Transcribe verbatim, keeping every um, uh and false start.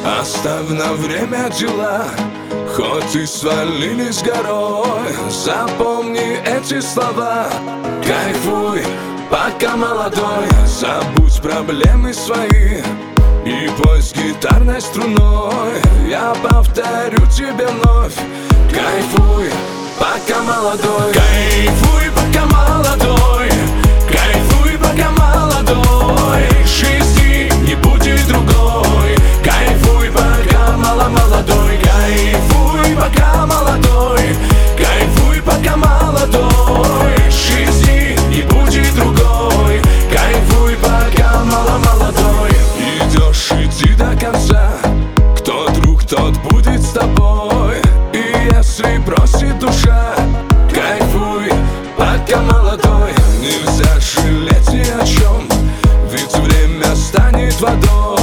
Оставь на время дела, хоть и свалились горой. Запомни эти слова: кайфуй, пока молодой. Забудь проблемы свои и пой с гитарной струной. Я повторю тебе вновь: кайфуй, пока молодой. Кайфуй, пока молодой. Кайфуй, пока молодой. Жизни не будет другой. Кайфуй, пока мало-молодой. Кайфуй, пока молодой. Кайфуй, пока молодой. Жизни не будет другой. Кайфуй, пока мало-молодой. Идешь, иди до конца. Кто друг, тот будет с тобой. И если просит душа, кайфуй, пока молодой. Нельзя жалеть ни о чем, ведь время станет водой.